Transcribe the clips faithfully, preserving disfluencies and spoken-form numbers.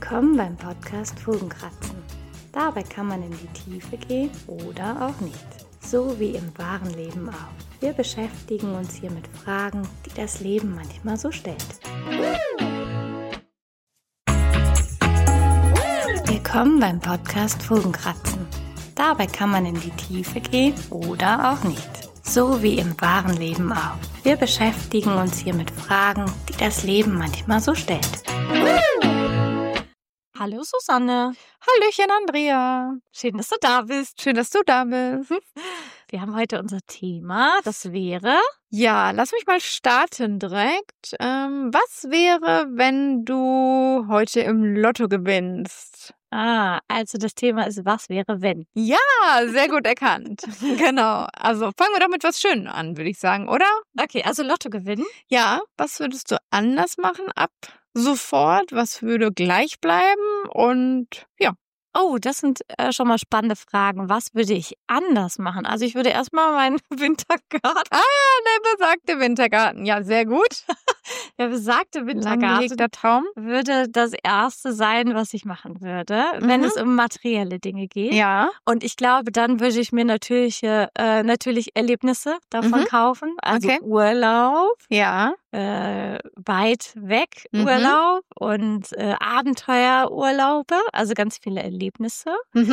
Willkommen beim Podcast Fugenkratzen. Dabei kann man in die Tiefe gehen oder auch nicht. So wie im wahren Leben auch. Wir beschäftigen uns hier mit Fragen, die das Leben manchmal so stellt. Willkommen beim Podcast Fugenkratzen. Dabei kann man in die Tiefe gehen oder auch nicht. So wie im wahren Leben auch. Wir beschäftigen uns hier mit Fragen, die das Leben manchmal so stellt. Hallo Susanne. Hallöchen Andrea. Schön, dass du da bist. Schön, dass du da bist. Wir haben heute unser Thema, das wäre... Ja, lass mich mal starten direkt. Ähm, was wäre, wenn du heute im Lotto gewinnst? Ah, also das Thema ist, was wäre, wenn? Ja, sehr gut erkannt. Genau. Also fangen wir doch mit was Schönem an, würde ich sagen, oder? Okay, also Lotto gewinnen. Ja, was würdest du anders machen ab sofort? Was würde gleich bleiben? Und ja. Oh, das sind äh, schon mal spannende Fragen. Was würde ich anders machen? Also ich würde erstmal meinen Wintergarten... Ah, der besagte Wintergarten. Ja, sehr gut. Der besagte Wintergarten Langgehegter Traum würde das Erste sein, was ich machen würde, Mhm. wenn es um materielle Dinge geht. Ja. Und ich glaube, dann würde ich mir natürlich, äh, natürlich Erlebnisse davon Mhm. kaufen. Also Okay. Urlaub, Ja. äh, weit weg Mhm. Urlaub und äh, Abenteuerurlaube, also ganz viele Erlebnisse. Mhm.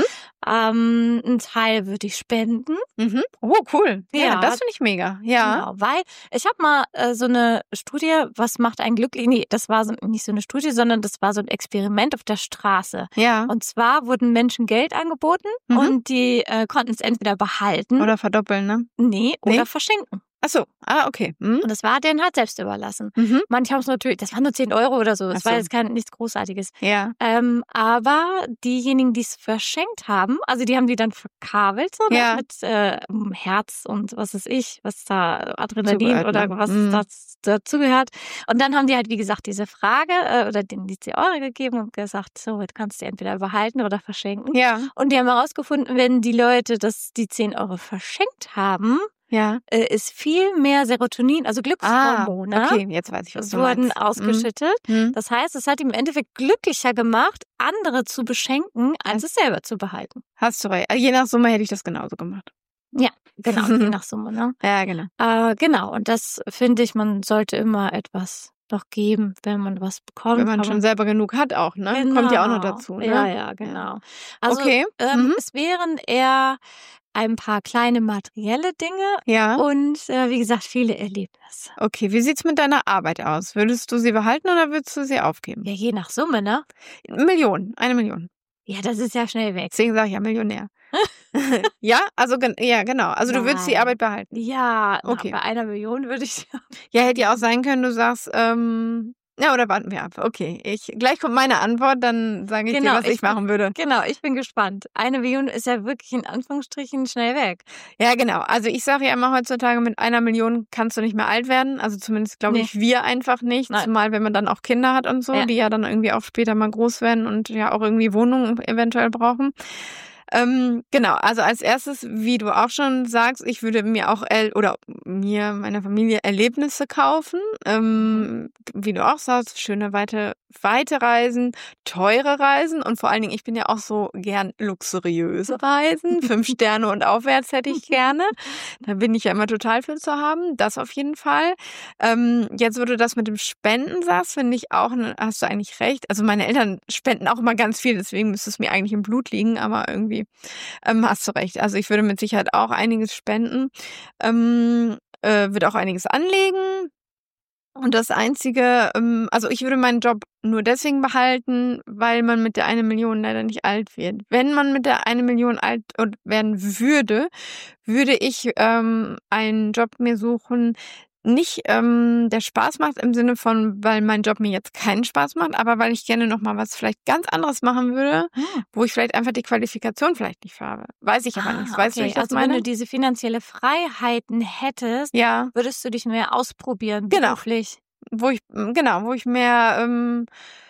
Ähm, einen Teil würde ich spenden. Mhm. Oh, cool. Ja, Ja. das finde ich mega. Ja. Genau, weil ich habe mal äh, so eine Studie, was macht einen glücklich? Nee, das war so, nicht so eine Studie, sondern das war so ein Experiment auf der Straße. Ja. Und zwar wurden Menschen Geld angeboten Mhm. und die äh, konnten es entweder behalten, Oder verdoppeln, ne? nee, oder Nee? verschenken. Ach so. Ah, okay. Mhm. Und das war denen halt selbst überlassen. Mhm. Manche haben es natürlich, das waren nur zehn Euro oder so, das Ach war so. jetzt kein, nichts Großartiges. Ja. Ähm, aber diejenigen, die es verschenkt haben, also die haben die dann verkabelt, so ne, Ja. mit äh, Herz und was weiß ich, was da Adrenalin Zugehört, oder ne? was Mhm. das dazugehört. Und dann haben die halt, wie gesagt, diese Frage äh, oder denen die zehn Euro gegeben und gesagt, so, jetzt kannst du entweder behalten oder verschenken. Ja. Und die haben herausgefunden, wenn die Leute das die zehn Euro verschenkt haben, Ja. äh, ist viel mehr Serotonin, also Ah, Glückshormone, okay. Jetzt weiß ich, was du wurden meinst. Mhm. ausgeschüttet. Mhm. Das heißt, es hat ihm im Endeffekt glücklicher gemacht, andere zu beschenken, als es selber zu behalten. Hast du recht. Je nach Summe hätte ich das genauso gemacht. Ja, genau, je nach Summe. Ne? Ja, genau. Äh, genau, und das finde ich, man sollte immer etwas doch geben, wenn man was bekommt. Wenn man aber- schon selber genug hat auch, ne? Genau. Kommt ja auch noch dazu, ne? Ja, ja, genau. Also Okay. ähm, Mhm. es wären eher ein paar kleine materielle Dinge Ja. und äh, wie gesagt, viele Erlebnisse. Okay. Wie sieht's mit deiner Arbeit aus? Würdest du sie behalten oder würdest du sie aufgeben? Ja, je nach Summe, ne? Million. Eine Million. Ja, das ist ja schnell weg. Deswegen sage ich ja Millionär. Ja, also gen- ja, genau. Also du würdest die Nein. Arbeit behalten. Ja, na, Okay. bei einer Million würde ich. Ja, hätte ja auch sein können, du sagst, ähm, ja, oder warten wir ab. Okay, ich gleich kommt meine Antwort, dann sage ich Genau, dir, was ich, ich bin- machen würde. Genau, ich bin gespannt. Eine Million ist ja wirklich in Anführungsstrichen schnell weg. Ja, genau. Also ich sage ja immer heutzutage, mit einer Million kannst du nicht mehr alt werden. Also zumindest glaube Nee. ich, wir einfach nicht. Nein. Zumal wenn man dann auch Kinder hat und so, Ja. die ja dann irgendwie auch später mal groß werden und ja auch irgendwie Wohnungen eventuell brauchen. Ähm, genau, also als erstes, wie du auch schon sagst, ich würde mir auch El oder mir, meiner Familie Erlebnisse kaufen. Ähm, wie du auch sagst, schöne weite, weite Reisen, teure Reisen und vor allen Dingen, ich bin ja auch so gern luxuriöse Reisen. Fünf Sterne und aufwärts hätte ich gerne. Da bin ich ja immer total für zu haben. Das auf jeden Fall. Ähm, jetzt, wo du das mit dem Spenden sagst, finde ich auch, ne, hast du eigentlich recht. Also meine Eltern spenden auch immer ganz viel, deswegen müsste es mir eigentlich im Blut liegen, aber irgendwie ähm, hast du recht. Also ich würde mit Sicherheit auch einiges spenden, ähm, äh, würde auch einiges anlegen. Und das Einzige, ähm, also ich würde meinen Job nur deswegen behalten, weil man mit der eine Million leider nicht alt wird. Wenn man mit der eine Million alt werden würde, würde ich ähm, einen Job mir suchen, nicht ähm, der Spaß macht im Sinne von, weil mein Job mir jetzt keinen Spaß macht, aber weil ich gerne nochmal was vielleicht ganz anderes machen würde, Hm. wo ich vielleicht einfach die Qualifikation vielleicht nicht habe. Weiß ich aber Ah, nicht. Weißt du, wie okay. ich das also meine? wenn du diese finanzielle Freiheiten hättest, Ja, würdest du dich mehr ausprobieren Genau. beruflich. wo ich, genau, wo ich mehr, ähm,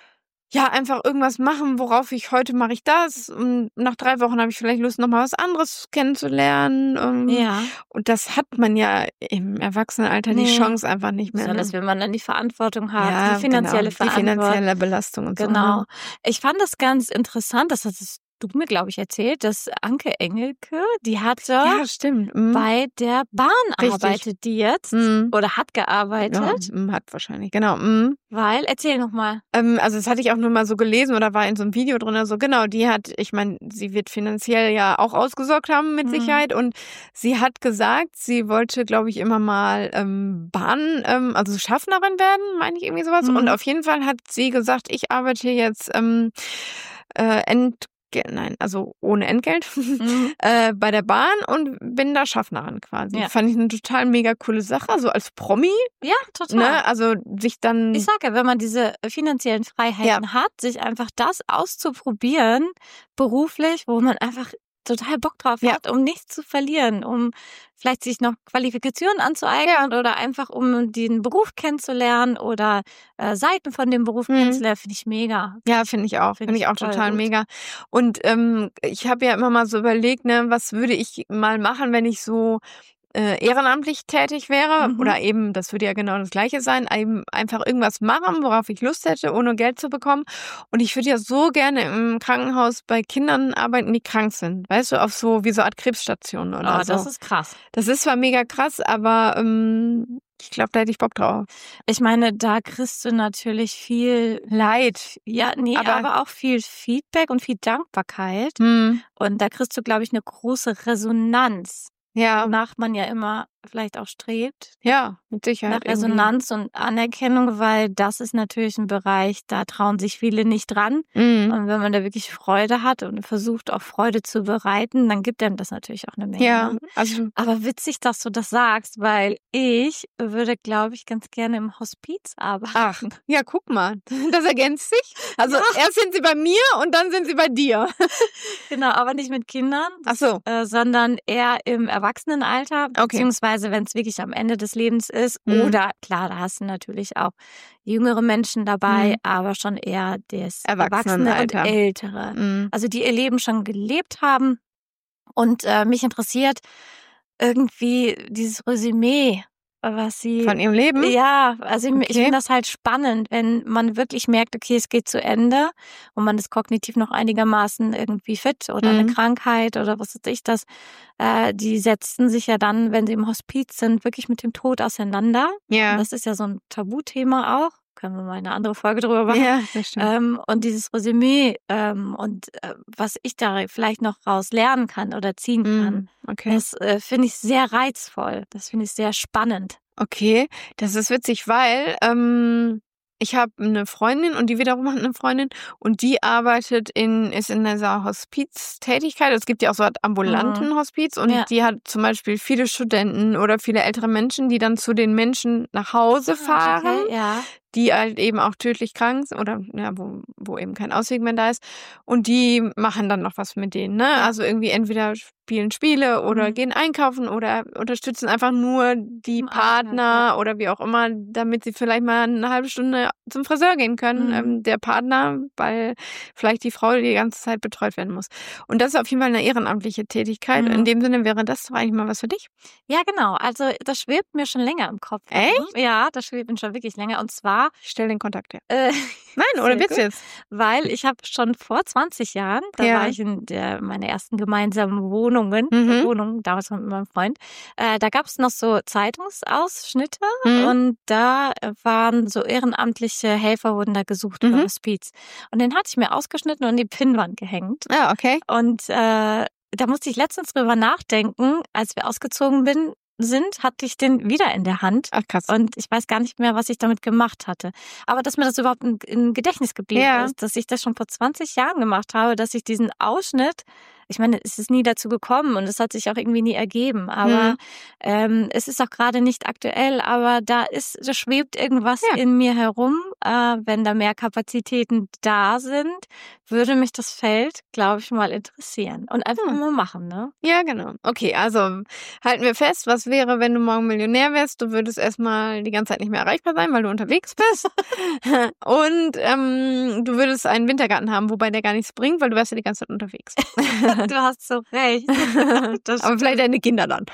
ja, einfach irgendwas machen, worauf ich heute mache ich das. Und nach drei Wochen habe ich vielleicht Lust, nochmal was anderes kennenzulernen. Ähm, Ja. Und das hat man ja im Erwachsenenalter die Nee. Chance einfach nicht mehr. Besonders Ne? wenn man dann die Verantwortung hat, Ja, die finanzielle genau. Die Verantwortung. finanzielle Belastung und so. Genau. Ne? Ich fand das ganz interessant, das hattest du mir, glaube ich, erzählt, dass Anke Engelke, die hatte Ja, stimmt. Mhm. bei der Bahn Richtig. arbeitet die jetzt Mhm. oder hat gearbeitet, Ja, mhm, hat wahrscheinlich, genau. Mhm. weil, erzähl nochmal. Ähm, also das hatte ich auch nur mal so gelesen oder war in so einem Video drin. Also genau, die hat, ich meine, sie wird finanziell ja auch ausgesorgt haben mit Mhm. Sicherheit. Und sie hat gesagt, sie wollte, glaube ich, immer mal ähm, Bahn, ähm, also Schaffnerin werden, meine ich irgendwie sowas. Mhm. Und auf jeden Fall hat sie gesagt, ich arbeite jetzt ähm, äh, ent Nein, also ohne Entgelt Mhm. äh, bei der Bahn und bin da Schaffnerin quasi. Ja. Fand ich eine total mega coole Sache, so als Promi, Ja, total. ne? Also sich dann Ich sage ja, wenn man diese finanziellen Freiheiten hat, sich einfach das auszuprobieren, beruflich, wo man einfach total Bock drauf Ja. hat, um nichts zu verlieren, um vielleicht sich noch Qualifikationen anzueignen oder einfach um den Beruf kennenzulernen oder äh, Seiten von dem Beruf Mhm. kennenzulernen, finde ich mega. Ja, finde ich auch. Finde Finde ich ich auch voll total gut. mega. Und ähm, ich habe ja immer mal so überlegt, ne, was würde ich mal machen, wenn ich so äh, ehrenamtlich tätig wäre. Mhm. Oder eben, das würde ja genau das Gleiche sein, eben einfach irgendwas machen, worauf ich Lust hätte, ohne Geld zu bekommen. Und ich würde ja so gerne im Krankenhaus bei Kindern arbeiten, die krank sind. Weißt du, auf so wie so eine Art Krebsstation oder Oh, so. das ist krass. Das ist zwar mega krass, aber ähm, ich glaube, da hätte ich Bock drauf. Ich meine, da kriegst du natürlich viel Leid. Ja, nee, Aber- aber, auch viel Feedback und viel Dankbarkeit. Hm. Und da kriegst du, glaube ich, eine große Resonanz, Ja, wonach man ja immer vielleicht auch strebt. ja, mit Sicherheit. Nach Resonanz und Anerkennung, weil das ist natürlich ein Bereich, da trauen sich viele nicht dran. Mhm. Und wenn man da wirklich Freude hat und versucht, auch Freude zu bereiten, dann gibt einem das natürlich auch eine Menge. Ja, Ne? also Aber witzig, dass du das sagst, weil ich würde, glaube ich, ganz gerne im Hospiz arbeiten. ach, ja, guck mal, das ergänzt sich. Also erst sind sie bei mir und dann sind sie bei dir. Genau, aber nicht mit Kindern, Ach so. äh, sondern eher im Erwachsenenalter, Okay. beziehungsweise wenn es wirklich am Ende des Lebens ist. Mhm. Oder klar, da hast du natürlich auch jüngere Menschen dabei, Mhm. aber schon eher das Erwachsene und Erwachsenenalter. Ältere. Mhm. Also die ihr Leben schon gelebt haben. Und äh, mich interessiert irgendwie dieses Resümee, was sie... Von ihrem Leben? Ja, also ich, ich Okay. finde das halt spannend, wenn man wirklich merkt, okay, es geht zu Ende und man ist kognitiv noch einigermaßen irgendwie fit oder Mhm. eine Krankheit oder was weiß ich das. Äh, die setzen sich ja dann, wenn sie im Hospiz sind, wirklich mit dem Tod auseinander. Ja. Das ist ja so ein Tabuthema auch. Können wir mal eine andere Folge drüber machen. Ja, das stimmt. Ähm, und dieses Resümee ähm, und äh, was ich da vielleicht noch raus lernen kann oder ziehen kann, Mhm. Okay. das äh, finde ich sehr reizvoll. Das finde ich sehr spannend. Okay, das ist witzig, weil ähm, ich habe eine Freundin und die wiederum hat eine Freundin und die arbeitet in, ist in dieser Hospiztätigkeit. Es gibt ja auch so einen ambulanten Hospiz und Ja. die hat zum Beispiel viele Studenten oder viele ältere Menschen, die dann zu den Menschen nach Hause fahren, Ah, Okay, ja. die halt eben auch tödlich krank sind oder ja, wo, wo eben kein Ausweg mehr da ist. Und die machen dann noch was mit denen, ne? Also irgendwie entweder spielen Spiele oder Mhm. gehen einkaufen oder unterstützen einfach nur die Im Partner Alltag, oder wie auch immer, damit sie vielleicht mal eine halbe Stunde zum Friseur gehen können. Mhm. Ähm, der Partner, weil vielleicht die Frau die ganze Zeit betreut werden muss. Und das ist auf jeden Fall eine ehrenamtliche Tätigkeit. Mhm. In dem Sinne wäre das doch eigentlich mal was für dich. Ja, genau. Also das schwebt mir schon länger im Kopf. Echt? Ja, das schwebt mir schon wirklich länger. Und zwar, Ich stelle den Kontakt her. äh, Nein, oder Sehr willst du gut. jetzt? weil ich habe schon vor zwanzig Jahren, da Ja. war ich in der, meine ersten gemeinsamen Wohnungen, Mhm. Wohnungen, damals mit meinem Freund, äh, da gab es noch so Zeitungsausschnitte Mhm. und da waren so ehrenamtliche Helfer, wurden da gesucht für Mhm. Hospiz. Und den hatte ich mir ausgeschnitten und in die Pinnwand gehängt. Ah, okay. Und äh, da musste ich letztens drüber nachdenken, als wir ausgezogen bin, sind, hatte ich den wieder in der Hand. Ach, krass. Und ich weiß gar nicht mehr, was ich damit gemacht hatte. Aber dass mir das überhaupt im, im Gedächtnis geblieben Ja. ist, dass ich das schon vor zwanzig Jahren gemacht habe, dass ich diesen Ausschnitt ich meine, es ist nie dazu gekommen und es hat sich auch irgendwie nie ergeben, aber Mhm. ähm, es ist auch gerade nicht aktuell, aber da ist, da schwebt irgendwas Ja. in mir herum. Äh, wenn da mehr Kapazitäten da sind, würde mich das Feld, glaube ich, mal interessieren und einfach Hm. mal machen, ne? Ja, genau. Okay, also halten wir fest, was wäre, wenn du morgen Millionär wärst? Du würdest erstmal die ganze Zeit nicht mehr erreichbar sein, weil du unterwegs bist. Und ähm, du würdest einen Wintergarten haben, wobei der gar nichts bringt, weil du wärst ja die ganze Zeit unterwegs. Du hast so recht. Das Aber vielleicht deine Kinder dann.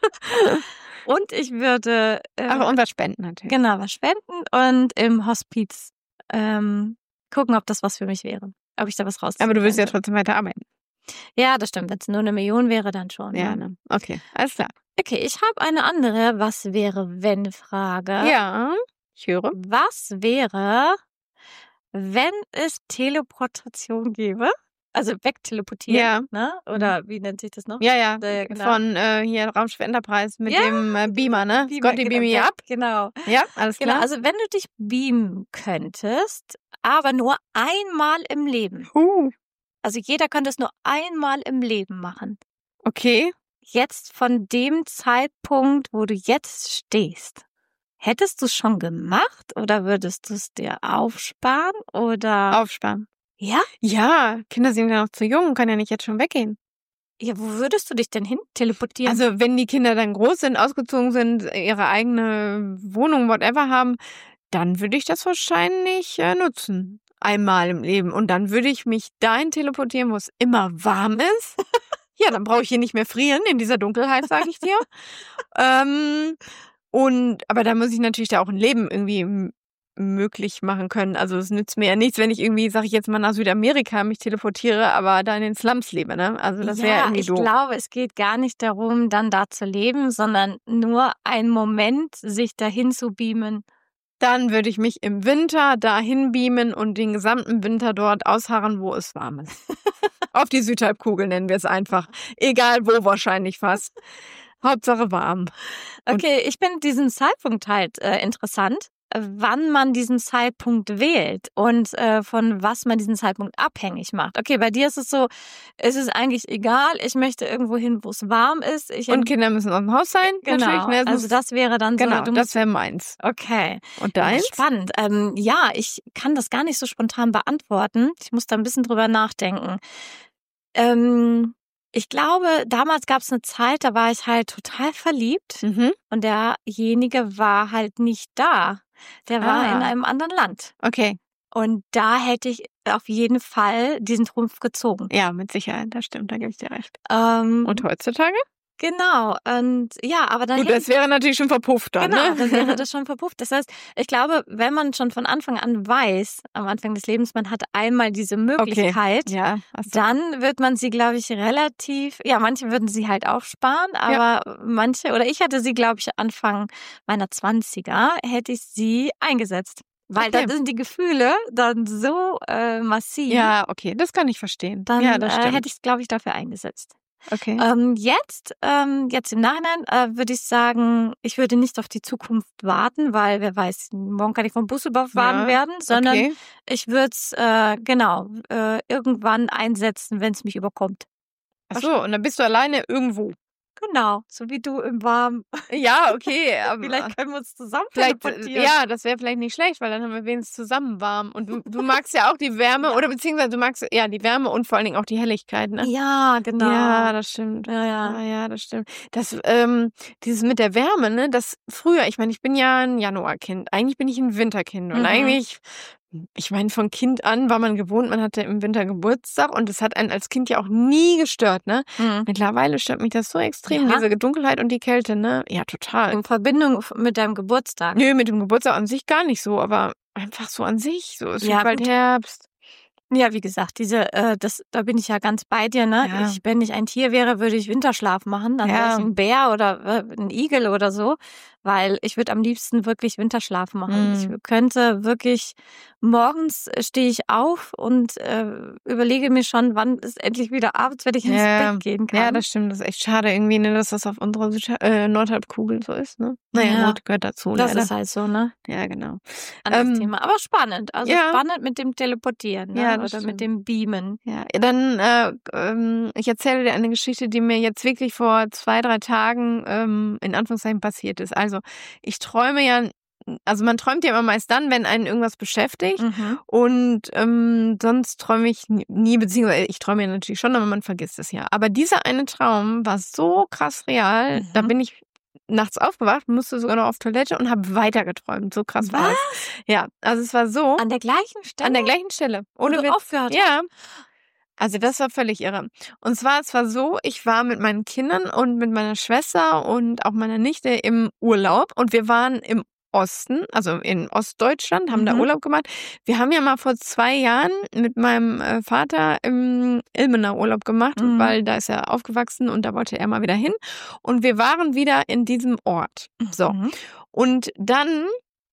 Und ich würde äh, Aber und was spenden natürlich. genau was spenden und im Hospiz ähm, gucken, ob das was für mich wäre. Ob ich da was rausziehen Aber du willst ja könnte. trotzdem weiter arbeiten. Ja, das stimmt. Wenn es nur eine Million wäre, dann schon. Ja, Ne? ne? Okay, alles klar. Okay, ich habe eine andere Was wäre, wenn Frage. Ja, ich höre. Was wäre, wenn es Teleportation gäbe? Also wegteleportieren, Ja. ne? Oder wie nennt sich das noch? Ja, ja, Ja, genau. von äh, hier Raumschiff Enterprise mit Ja, dem äh, Beamer, ne? Beamer, Scotty, genau, beam me weg, up. Genau. Ja, alles Genau, klar. also wenn du dich beamen könntest, aber nur einmal im Leben. Uh, Also jeder könnte es nur einmal im Leben machen. okay. Jetzt von dem Zeitpunkt, wo du jetzt stehst. Hättest du es schon gemacht oder würdest du es dir aufsparen oder? Aufsparen. Ja? Ja, Kinder sind ja noch zu jung, kann ja nicht jetzt schon weggehen. Ja, wo würdest du dich denn hin teleportieren? Also wenn die Kinder dann groß sind, ausgezogen sind, ihre eigene Wohnung, whatever haben, dann würde ich das wahrscheinlich äh, nutzen. Einmal im Leben. Und dann würde ich mich dahin teleportieren, wo es immer warm ist. Ja, dann brauche ich hier nicht mehr frieren in dieser Dunkelheit, sage ich dir. ähm, und aber da muss ich natürlich da auch ein Leben irgendwie m- möglich machen können. Also es nützt mir ja nichts, wenn ich irgendwie, sage ich jetzt mal, nach Südamerika mich teleportiere, aber da in den Slums lebe, ne? Also das wäre ja, irgendwie ich doof. glaube, es geht gar nicht darum, dann da zu leben, sondern nur einen Moment sich dahin zu beamen. Dann würde ich mich im Winter dahin beamen und den gesamten Winter dort ausharren, wo es warm ist. Auf die Südhalbkugel nennen wir es einfach. Egal wo, wahrscheinlich fast. Hauptsache warm. Und- Okay, ich finde diesen Zeitpunkt halt äh, interessant, äh, wann man diesen Zeitpunkt wählt und äh, von was man diesen Zeitpunkt abhängig macht. Okay, bei dir ist es so, es ist eigentlich egal, ich möchte irgendwo hin, wo es warm ist. Ich Und Kinder müssen aus dem Haus sein, genau, natürlich. Ne? Es also muss- das wäre dann so. genau, du das musst, wäre meins. okay. Und Ja, deins? spannend. Ähm, ja, ich kann das gar nicht so spontan beantworten. Ich muss da ein bisschen drüber nachdenken. Ähm, ich glaube, damals gab es eine Zeit, da war ich halt total verliebt Mhm. und derjenige war halt nicht da. Der war Ah. in einem anderen Land. Okay, Und da hätte ich auf jeden Fall diesen Trumpf gezogen. ja, mit Sicherheit, das stimmt, da gebe ich dir recht. Ähm, Und heutzutage? genau. Und ja, aber dann Gut, das wäre natürlich schon verpufft dann, Genau, ne? dann wäre das schon verpufft. Das heißt, ich glaube, wenn man schon von Anfang an weiß, am Anfang des Lebens, man hat einmal diese Möglichkeit, Ja, hast du- dann wird man sie, glaube ich, relativ, ja, manche würden sie halt aufsparen, aber manche, oder ich hätte sie, glaube ich, Anfang meiner Zwanziger, hätte ich sie eingesetzt. Weil Okay. dann sind die Gefühle dann so äh, massiv, ja, okay, das kann ich verstehen. dann ja, das äh, stimmt. hätte ich es, glaube ich, dafür eingesetzt. okay. Ähm, jetzt, ähm, jetzt im Nachhinein äh, würde ich sagen, ich würde nicht auf die Zukunft warten, weil wer weiß, morgen kann ich vom Bus überfahren Ja, werden, sondern okay. ich würde es äh, genau äh, irgendwann einsetzen, wenn es mich überkommt. Ach so, und dann bist du alleine irgendwo. Genau, so wie du im Warmen. Ja, okay, aber Vielleicht können wir uns zusammen vielleicht, äh, teleportieren. ja, das wäre vielleicht nicht schlecht, weil dann haben wir wenigstens zusammen warm. Und du, du magst ja auch die Wärme, oder beziehungsweise du magst ja die Wärme und vor allen Dingen auch die Helligkeit, ne? Ja, genau. Ja, das stimmt. ja, ja. Ah, ja, das stimmt. Das, ähm, dieses mit der Wärme, ne, das früher, ich meine, ich bin ja ein Januarkind. Eigentlich bin ich ein Winterkind. Und Mhm. eigentlich, ich meine, von Kind an war man gewohnt, man hatte im Winter Geburtstag und das hat einen als Kind ja auch nie gestört, ne? Mhm. Mittlerweile stört mich das so extrem, Ja. diese Dunkelheit und die Kälte, ne? Ja, total. In Verbindung f- mit deinem Geburtstag. Nö, mit dem Geburtstag an sich gar nicht so, aber einfach so an sich. So, es Ja, wird bald gut. Herbst. Ja, wie gesagt, diese, äh, das, da bin ich ja ganz bei dir, ne? Ja. Ich, wenn ich ein Tier wäre, würde ich Winterschlaf machen. Dann wäre Ja. ich ein Bär oder äh, ein Igel oder so, weil ich würde am liebsten wirklich Winterschlaf machen. Mm. Ich könnte wirklich, morgens stehe ich auf und äh, überlege mir schon, wann es endlich wieder abends, wenn ich ins Ja. Bett gehen kann. Ja, das stimmt. Das ist echt schade irgendwie, ne, dass das auf unserer Südha- äh, Nordhalbkugel so ist, ne? Naja, Ja. gut, gehört dazu. Das leider. ist halt so, ne? Ja, genau. Anderes Ähm, Thema. Aber spannend. Also ja. spannend mit dem Teleportieren. Ne? Ja, das oder mit stimmt. dem Beamen. Ja, dann, äh, ähm, ich erzähle dir eine Geschichte, die mir jetzt wirklich vor zwei, drei Tagen ähm, in Anführungszeichen passiert ist. Also ich träume ja, also man träumt ja immer meist dann, wenn einen irgendwas beschäftigt. Mhm. Und ähm, sonst träume ich nie, beziehungsweise ich träume ja natürlich schon, aber man vergisst es ja. Aber dieser eine Traum war so krass real, Mhm. da bin ich nachts aufgewacht, musste sogar noch auf Toilette und habe weiter geträumt. So krass war Was? es. Ja, also es war so. An der gleichen Stelle? An der gleichen Stelle. Ohne Wo du Witz. aufgehört Ja. Also das war völlig irre. Und zwar, es war so, ich war mit meinen Kindern und mit meiner Schwester und auch meiner Nichte im Urlaub und wir waren im Osten, also in Ostdeutschland, haben Mhm. da Urlaub gemacht. Wir haben ja mal vor zwei Jahren mit meinem äh, Vater im Ilmenau Urlaub gemacht, Mhm. weil da ist er aufgewachsen und da wollte er mal wieder hin. Und wir waren wieder in diesem Ort. So. Mhm. Und dann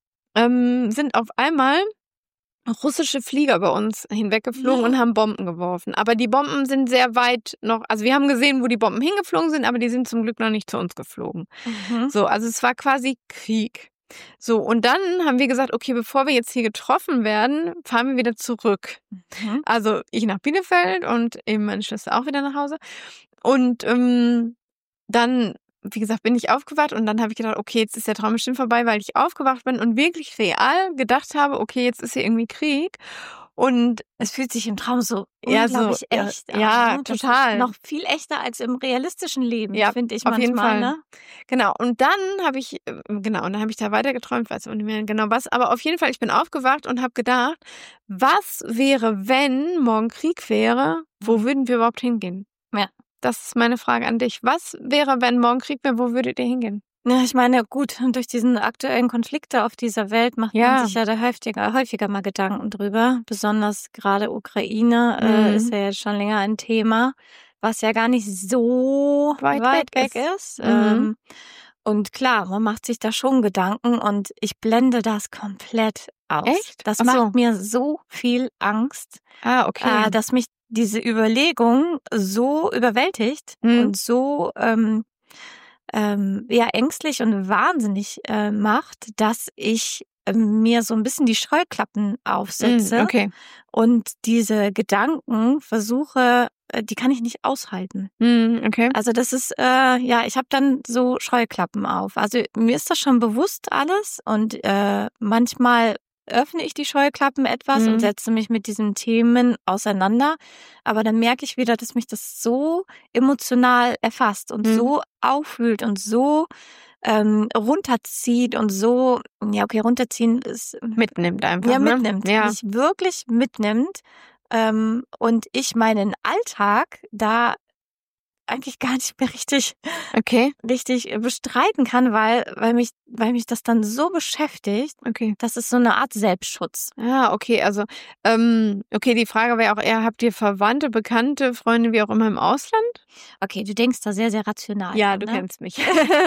ähm, sind auf einmal russische Flieger bei uns hinweggeflogen Ja. und haben Bomben geworfen. Aber die Bomben sind sehr weit noch, also wir haben gesehen, wo die Bomben hingeflogen sind, aber die sind zum Glück noch nicht zu uns geflogen. Mhm. So, also es war quasi Krieg. So, und dann haben wir gesagt, okay, bevor wir jetzt hier getroffen werden, fahren wir wieder zurück. Mhm. Also ich nach Bielefeld und eben meine Schwester auch wieder nach Hause. Und ähm, dann, wie gesagt, bin ich aufgewacht und dann habe ich gedacht, okay, jetzt ist der Traum bestimmt vorbei, weil ich aufgewacht bin und wirklich real gedacht habe, okay, jetzt ist hier irgendwie Krieg. Und Es fühlt sich im Traum so Ja, so, unglaublich ja, echt an. ja, ne? Das total. Ist noch viel echter als im realistischen Leben, Ja, finde ich auf jeden manchmal. Fall. Ne? Genau, und dann habe ich, äh, genau, und dann habe ich da weiter geträumt, weiß auch nicht mehr genau was, aber auf jeden Fall, ich bin aufgewacht und habe gedacht, was wäre, wenn morgen Krieg wäre, wo würden wir überhaupt hingehen? Ja. Das ist meine Frage an dich. Was wäre, wenn morgen Krieg wäre, wo würdet ihr hingehen? Ja, ich meine, gut, durch diesen aktuellen Konflikte auf dieser Welt macht Ja. man sich ja da häufiger, häufiger mal Gedanken drüber. Besonders gerade Ukraine Mhm. äh, ist ja jetzt schon länger ein Thema, was ja gar nicht so Weit weit, weg weg ist. ist. Mhm. Ähm, und klar, man macht sich da schon Gedanken und ich blende das komplett aus. Echt? Das Ach so. macht mir so viel Angst, Ah, okay. äh, dass mich diese Überlegung so überwältigt Mhm. und so ähm, ähm, ja, ängstlich und wahnsinnig äh, macht, dass ich ähm, mir so ein bisschen die Scheuklappen aufsetze Mhm, okay. und diese Gedanken versuche, äh, die kann ich nicht aushalten. Mhm, okay. Also das ist, äh, ja, ich habe dann so Scheuklappen auf. Also mir ist das schon bewusst alles und äh, manchmal öffne ich die Scheuklappen etwas Mhm. und setze mich mit diesen Themen auseinander. Aber dann merke ich wieder, dass mich das so emotional erfasst und Mhm. so aufwühlt und so ähm, runterzieht und so, ja, okay, runterziehen ist, Mitnimmt einfach, ja, ne? mitnimmt, Ja. mich wirklich mitnimmt. Ähm, und ich meinen Alltag da eigentlich gar nicht mehr richtig, Okay, richtig bestreiten kann, weil, weil mich, weil mich das dann so beschäftigt. okay. Das ist so eine Art Selbstschutz. Ah, okay, also, ähm, okay, die Frage wäre auch eher, habt ihr Verwandte, Bekannte, Freunde, wie auch immer im Ausland? Okay, du denkst da sehr, sehr rational. Ja, dran, du ne? kennst mich.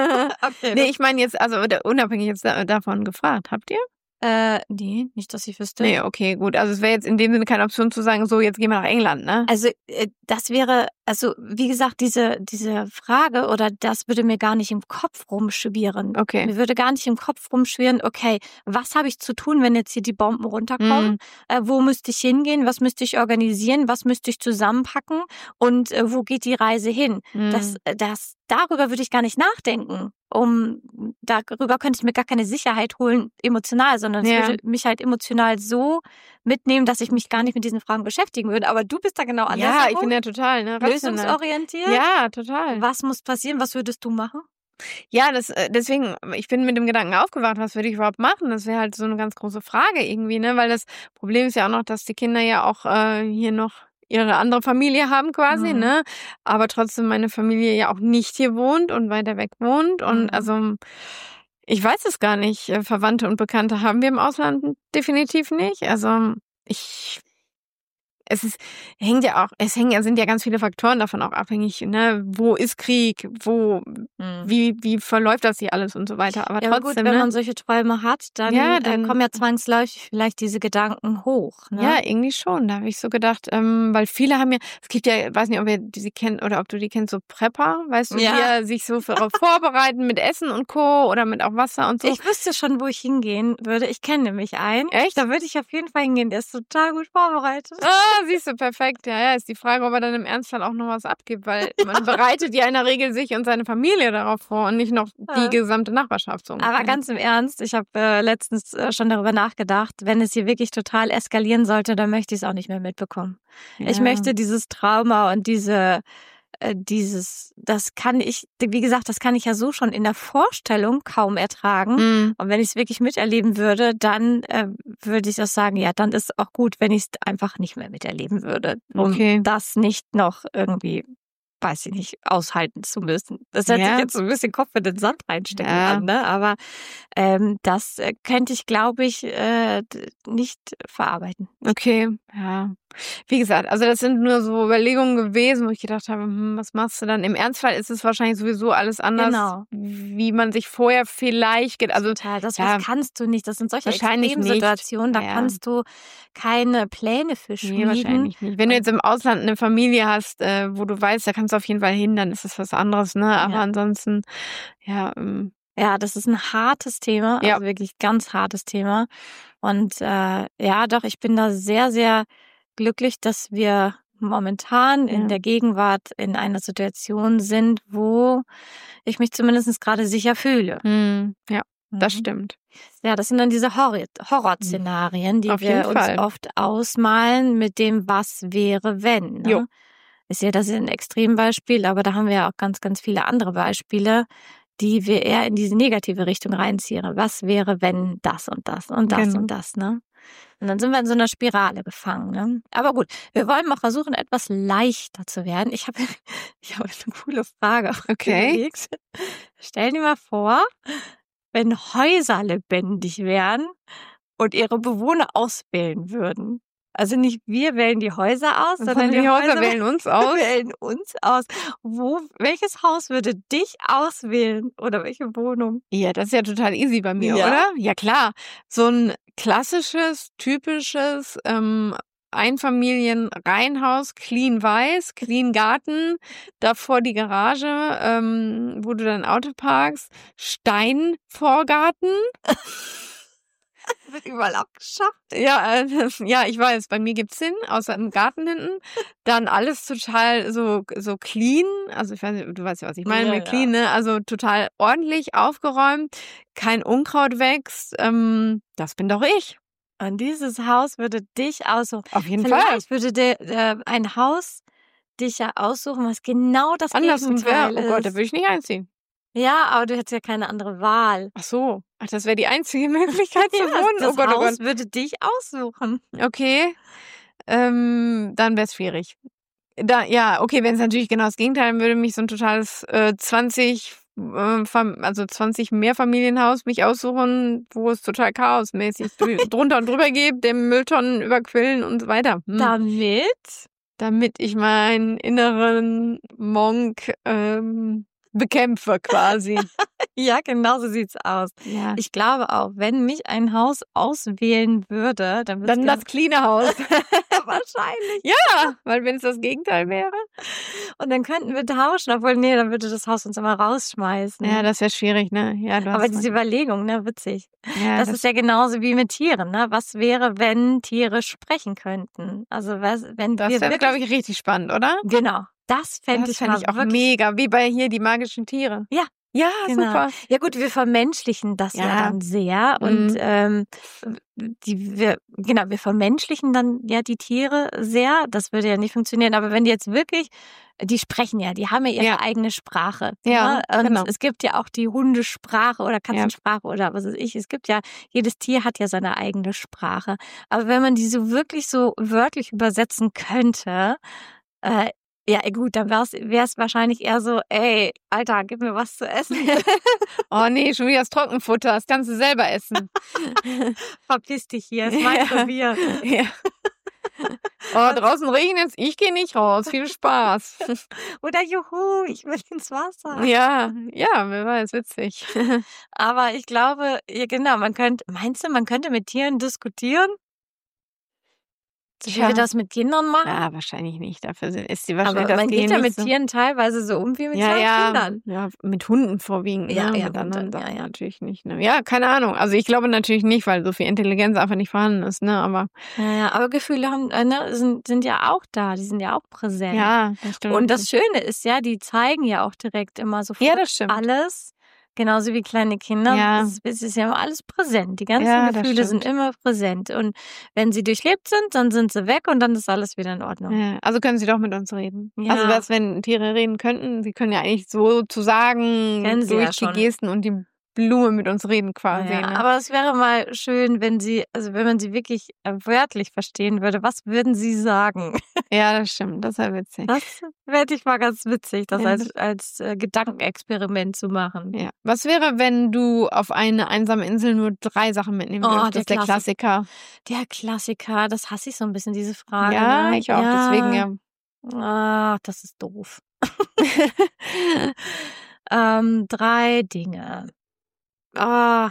Okay. Nee, ich meine jetzt, also oder unabhängig jetzt da- davon gefragt, habt ihr? Äh, nee, nicht, dass ich wüsste. Nee, okay, gut. Also es wäre jetzt in dem Sinne keine Option zu sagen, so, jetzt gehen wir nach England, ne? Also äh, das wäre, also wie gesagt, diese diese Frage oder das würde mir gar nicht im Kopf rumschwirren. Okay. Mir würde gar nicht im Kopf rumschwirren, okay, was habe ich zu tun, wenn jetzt hier die Bomben runterkommen? Mhm. Äh, wo müsste ich hingehen? Was müsste ich organisieren? Was müsste ich zusammenpacken? Und äh, wo geht die Reise hin? Das, Mhm. äh, das, darüber würde ich gar nicht nachdenken. Um darüber könnte ich mir gar keine Sicherheit holen, emotional, sondern es Ja. würde mich halt emotional so mitnehmen, dass ich mich gar nicht mit diesen Fragen beschäftigen würde. Aber du bist da genau Ja, ich andersherum. bin ja total, ne? rational. Lösungsorientiert. Ja, total. Was muss passieren? Was würdest du machen? Ja, das, äh, deswegen, ich bin mit dem Gedanken aufgewacht, was würde ich überhaupt machen? Das wäre halt so eine ganz große Frage irgendwie, ne? Weil das Problem ist ja auch noch, dass die Kinder ja auch äh, hier noch ihre andere Familie haben quasi, Mhm. ne? Aber trotzdem meine Familie ja auch nicht hier wohnt und weiter weg wohnt. Und Mhm. also, ich weiß es gar nicht. Äh, Verwandte und Bekannte haben wir im Ausland definitiv nicht. Also, ich. Es ist, hängt ja auch, es hängen ja, sind ja ganz viele Faktoren davon auch abhängig, ne? Wo ist Krieg? Wo, Mhm. wie, wie verläuft das hier alles und so weiter. Aber Ja, aber gut, trotzdem, wenn ne? man solche Träume hat, dann, Ja, äh, dann- kommen ja zwangsläufig vielleicht diese Gedanken hoch. Ne? Ja, irgendwie schon. Da habe ich so gedacht, ähm, weil viele haben ja, es gibt ja, ich weiß nicht, ob ihr die kennt oder ob du die kennst, so Prepper, weißt du, Ja. die ja sich so darauf vorbereiten mit Essen und Co. oder mit auch Wasser und so. Ich wüsste schon, wo ich hingehen würde. Ich kenne nämlich einen. Echt? Da würde ich auf jeden Fall hingehen. Der ist total gut vorbereitet. Ah, siehst du, perfekt. Ja, ja, ist die Frage, ob er dann im Ernstfall auch noch was abgibt, weil man bereitet ja in der Regel sich und seine Familie darauf vor und nicht noch die Ja. gesamte Nachbarschaft so Aber ungefähr. ganz im Ernst, ich habe äh, letztens äh, schon darüber nachgedacht, wenn es hier wirklich total eskalieren sollte, dann möchte ich es auch nicht mehr mitbekommen. Ich Ja. möchte dieses Trauma und diese, äh, dieses, das kann ich, wie gesagt, das kann ich ja so schon in der Vorstellung kaum ertragen. Mhm. Und wenn ich es wirklich miterleben würde, dann äh, würde ich auch sagen, ja, dann ist auch gut, wenn ich es einfach nicht mehr miterleben würde, um Okay. das nicht noch irgendwie, weiß ich nicht, aushalten zu müssen. Das hört Ja. sich jetzt so ein bisschen Kopf in den Sand reinstecken Ja. an, ne? Aber ähm, das äh, könnte ich, glaube ich, äh, d- nicht verarbeiten. Okay, ja. Wie gesagt, also das sind nur so Überlegungen gewesen, wo ich gedacht habe, hm, was machst du dann? Im Ernstfall ist es wahrscheinlich sowieso alles anders, Genau. wie man sich vorher vielleicht geht. Also Total. Das ja, was kannst du nicht. Das sind solche wahrscheinlich nicht. Extremsituationen, da Ja. kannst du keine Pläne für Nee, schmieden. wahrscheinlich nicht. Wenn du jetzt im Ausland eine Familie hast, äh, wo du weißt, da kannst du auf jeden Fall hin, dann ist das was anderes, ne? Aber Ja. ansonsten, ja, ähm, Ja, das ist ein hartes Thema, Ja. also wirklich ganz hartes Thema. Und äh, ja, doch, ich bin da sehr, sehr glücklich, dass wir momentan in Ja. der Gegenwart in einer Situation sind, wo ich mich zumindest gerade sicher fühle. hm, ja, das Mhm. stimmt. Ja, das sind dann diese Horror- Horrorszenarien, die Auf wir jeden uns Fall. oft ausmalen mit dem Was wäre wenn. Jo. Ne? Ich sehe das ist ein Extrembeispiel, aber da haben wir ja auch ganz, ganz viele andere Beispiele, die wir eher in diese negative Richtung reinziehen. Was wäre, wenn das und das und das Genau. und das, ne? Und dann sind wir in so einer Spirale gefangen, ne? Aber gut, wir wollen mal versuchen, etwas leichter zu werden. Ich habe ich habe eine coole Frage Okay. überlegt. Stell dir mal vor, wenn Häuser lebendig wären und ihre Bewohner auswählen würden. Also nicht wir wählen die Häuser aus, sondern Sondern die Häuser wählen uns aus. wählen uns aus. Wo, welches Haus würde dich auswählen oder welche Wohnung? Ja, das ist ja total easy bei mir, Ja? oder? Ja, klar. So ein klassisches, typisches ähm, Einfamilien-Reihenhaus, clean weiß, clean Garten, davor die Garage, ähm, wo du dein Auto parkst, Steinvorgarten. Wird überall abgeschafft. Ja, äh, ja, ich weiß, bei mir gibt's den, außer im Garten hinten. Dann alles total so so clean, also ich weiß nicht, du weißt ja, was ich meine Ja, mit ja. clean, ne? Also total ordentlich aufgeräumt, kein Unkraut wächst. Ähm, das bin doch ich. Und dieses Haus würde dich aussuchen. Auf jeden Fall. Vielleicht würde der, äh, ein Haus dich ja aussuchen, was genau das Andersrum wäre, Gegenteil oh Gott, da ist. würde ich nicht einziehen. Ja, aber du hättest ja keine andere Wahl. Ach so, ach, das wäre die einzige Möglichkeit zu Ja, wohnen. das Oh Gott, oh Haus Gott. würde dich aussuchen. Okay, ähm, dann wäre es schwierig. Da, ja, okay, wenn es natürlich genau das Gegenteil, dann würde mich so ein totales äh, zwanzig, äh, Fam- also zwanzig Mehrfamilienhaus mich aussuchen, wo es total chaosmäßig drü- drunter und drüber geht, den Mülltonnen überquillen und so weiter. Hm. Damit? Damit ich meinen inneren Monk ähm, bekämpfe quasi. Ja, genau so sieht's aus. Ja. Ich glaube auch, wenn mich ein Haus auswählen würde, dann würde Dann das cleane Haus. wahrscheinlich. Ja, weil wenn es das Gegenteil wäre. Und dann könnten wir tauschen, obwohl, nee, dann würde das Haus uns immer rausschmeißen. Ja, das wäre schwierig, ne? Ja, du Aber hast diese Überlegung, ne, witzig. ja, Das ist ja genauso wie mit Tieren, ne? Was wäre, wenn Tiere sprechen könnten? Also was, wenn das wir wäre, wirklich, glaube ich, richtig spannend, oder? genau, das fände Das ich, fände mal ich auch wirklich, mega, wie bei hier die magischen Tiere. Ja, Ja, genau. super. Ja gut, wir vermenschlichen das ja, Ja. dann sehr und Mhm. ähm, die wir genau, wir vermenschlichen dann ja die Tiere sehr. Das würde ja nicht funktionieren. Aber wenn die jetzt wirklich, die sprechen ja, die haben ja ihre Ja. eigene Sprache. Ja, ne? Und genau. es gibt ja auch die Hundesprache oder Katzensprache oder was weiß ich. Es gibt ja, jedes Tier hat ja seine eigene Sprache. Aber wenn man die so wirklich so wörtlich übersetzen könnte, äh, ja, gut, dann wäre es wahrscheinlich eher so, ey, Alter, gib mir was zu essen. Oh nee, schon wieder das Trockenfutter, das kannst du selber essen. Verpiss dich hier, ist mein Ja. Revier. Ja. Oh, draußen regnet's, ich gehe nicht raus. Viel Spaß. Oder juhu, ich will ins Wasser. Ja, ja, wer weiß, witzig. Aber ich glaube, ja, genau, man könnte, meinst du, man könnte mit Tieren diskutieren? Wie wir das mit Kindern machen? Ja, wahrscheinlich nicht. Dafür sind- ist sie wahrscheinlich Aber das man geht Gehirn ja nicht mit so. Tieren teilweise so um wie mit Ja, seinen ja, Kindern. ja, mit Hunden vorwiegend, Ja, ne? ja, Mit anderen Hunde, ja, Sachen ja. natürlich nicht. Ne? Ja, keine Ahnung. Also ich glaube natürlich nicht, weil so viel Intelligenz einfach nicht vorhanden ist, ne? Aber Ja, ja, aber Gefühle haben, äh, ne, sind, sind ja auch da, die sind ja auch präsent. ja, das stimmt. Und das Schöne ist ja, die zeigen ja auch direkt immer sofort Ja, das stimmt. alles. Genauso wie kleine Kinder. Ja. Es, es ist ja immer alles präsent. Die ganzen Ja, das Gefühle sind stimmt. immer präsent. Und wenn sie durchlebt sind, dann sind sie weg und dann ist alles wieder in Ordnung. Ja, also können sie doch mit uns reden. Ja. Also was, wenn Tiere reden könnten, sie können ja eigentlich sozusagen Kennen sie ja durch die schon. Gesten und die Blume mit uns reden quasi. Ja, Ne? aber es wäre mal schön, wenn sie, also wenn man sie wirklich äh, wörtlich verstehen würde. Was würden sie sagen? Ja, das stimmt. Das wäre witzig. Das wäre ich mal ganz witzig, das Ja, als, das- als äh, Gedankenexperiment zu machen. Ja. Was wäre, wenn du auf eine einsame Insel nur drei Sachen mitnehmen Oh, dürftest? der Der Klassiker. Der Klassiker, das hasse ich so ein bisschen, diese Frage. Ja, ne? ich auch. Deswegen ja. Ach, das ist doof. ähm, drei Dinge. Ah.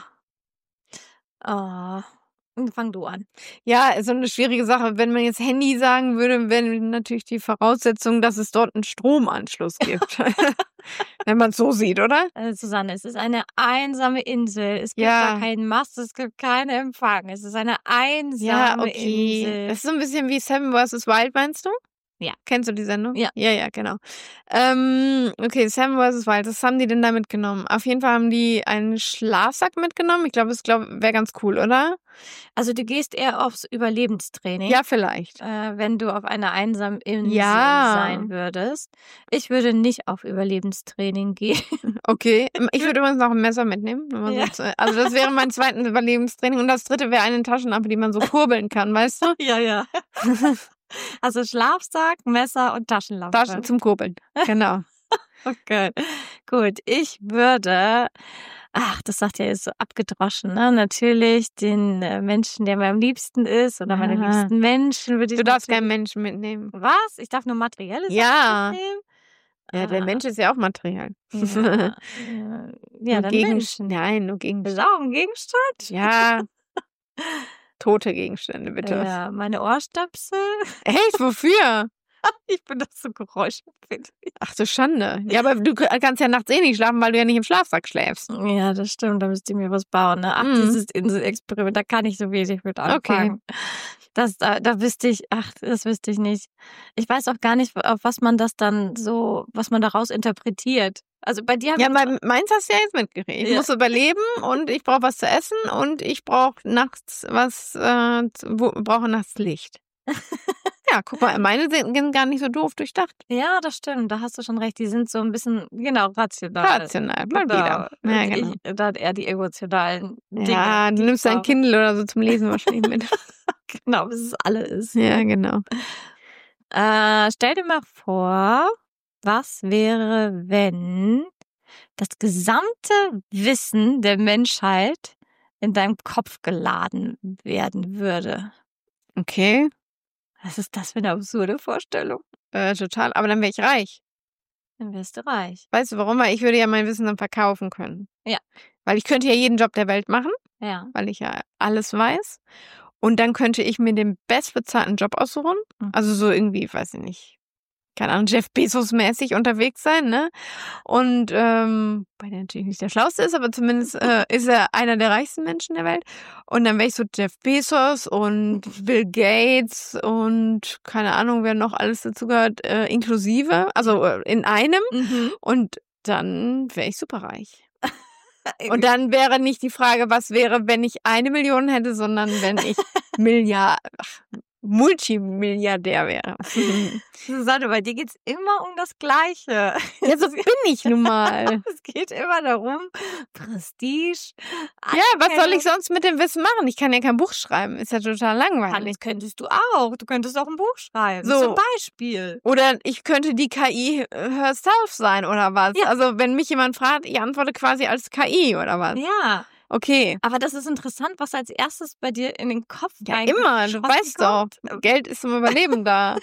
Ah. Fang du an. Ja, so eine schwierige Sache. Wenn man jetzt Handy sagen würde, wäre natürlich die Voraussetzung, dass es dort einen Stromanschluss gibt. Wenn man es so sieht, oder? Äh, Susanne, es ist eine einsame Insel. Es gibt Ja. da keinen Mast, es gibt keinen Empfang. Es ist eine einsame Ja, okay. Insel. Das ist so ein bisschen wie Seven versus. Wild, meinst du? Ja. Kennst du die Sendung? Ja. Ja, ja, genau. Ähm, okay, Seven versus. Wild, was haben die denn da mitgenommen? Auf jeden Fall haben die einen Schlafsack mitgenommen. Ich glaube, es glaub, wäre ganz cool, oder? Also du gehst eher aufs Überlebenstraining. Ja, vielleicht. Äh, wenn du auf einer einsamen Insel Ja. sein würdest. Ich würde nicht auf Überlebenstraining gehen. Okay. Ich würde übrigens noch ein Messer mitnehmen. wenn man Ja. so zu- also das wäre mein zweites Überlebenstraining. Und das dritte wäre eine Taschenlampe, die man so kurbeln kann, weißt du? Ja, ja. Also Schlafsack, Messer und Taschenlampe. Taschen zum Kurbeln. Genau. Okay, gut. Ich würde, ach, das sagt ja jetzt so abgedroschen, ne? Natürlich den äh, Menschen, der mir am liebsten ist oder meine Aha. liebsten Menschen würde ich Du darfst natürlich- keinen Menschen mitnehmen. Was? Ich darf nur materielle Sachen Ja. mitnehmen? Ja, der Ah. Mensch ist ja auch Material. Ja, ja, ja Nur dann gegen, Menschen. Nein, nur Das gegen. ist auch ein Gegenstand? Ja. Tote Gegenstände, bitte. Ja, meine Ohrstöpsel. Echt? Wofür? Ich bin das so geräuschempfindlich. Ach du Schande. Ja, aber du k- kannst ja nachts eh nicht schlafen, weil du ja nicht im Schlafsack schläfst. Ja, das stimmt. Da müsst ihr mir was bauen. Ne? Ach, Mhm. dieses Inselexperiment, da kann ich so wenig mit anfangen. Das, da, da wüsste ich, ach, das wüsste ich nicht. Ich weiß auch gar nicht, auf was man das dann so, was man daraus interpretiert. Also bei dir Ja, habe bei meins hast du ja jetzt mitgekriegt. Ich Ja. muss überleben und ich brauche was zu essen und ich brauche nachts was, äh, zu- wo- brauche nachts Licht. Ja, guck mal, meine sind sind gar nicht so doof durchdacht. ja, das stimmt. Da hast du schon recht. Die sind so ein bisschen, genau, rational. Rational, mal Genau. wieder. Ja, Und genau. ich, da hat er die emotionalen Dinge. Ja, du die nimmst dein brauchen. Kindle oder so zum Lesen wahrscheinlich mit. Genau, bis es alle ist. Ja, genau. Äh, stell dir mal vor, was wäre, wenn das gesamte Wissen der Menschheit in deinem Kopf geladen werden würde? Okay, Was ist das für eine absurde Vorstellung? äh, total. Aber dann wäre ich reich. Dann wirst du reich. Weißt du warum? Weil ich würde ja mein Wissen dann verkaufen können. Ja. Weil ich könnte ja jeden Job der Welt machen, Ja. weil ich ja alles weiß. Und dann könnte ich mir den bestbezahlten Job aussuchen. Mhm. Also so irgendwie, weiß ich nicht, keine Ahnung, Jeff Bezos-mäßig unterwegs sein, ne? Und, ähm, weil der natürlich nicht der Schlauste ist, aber zumindest äh, ist er einer der reichsten Menschen der Welt. Und dann wäre ich so Jeff Bezos und Bill Gates und keine Ahnung, wer noch alles dazu gehört, äh, inklusive, also äh, in einem. Mhm. Und dann wäre ich superreich. Und dann wäre nicht die Frage, was wäre, wenn ich eine Million hätte, sondern wenn ich Milliard, ach, Multimilliardär wäre. Susanne, bei dir geht's immer um das Gleiche. Ja, so bin ich nun mal. Es geht immer darum, Prestige. Ja, was soll Anerkennung. ich sonst mit dem Wissen machen? Ich kann ja kein Buch schreiben. Ist ja total langweilig. Das könntest du auch. Du könntest auch ein Buch schreiben. So. Zum Beispiel. Oder ich könnte die K I herself sein oder was. Ja. Also wenn mich jemand fragt, ich antworte quasi als K I oder was. Ja. Okay. Aber das ist interessant, was als erstes bei dir in den Kopf Ja, immer. Du reingeschossen weißt doch. kommt. Geld ist zum Überleben da.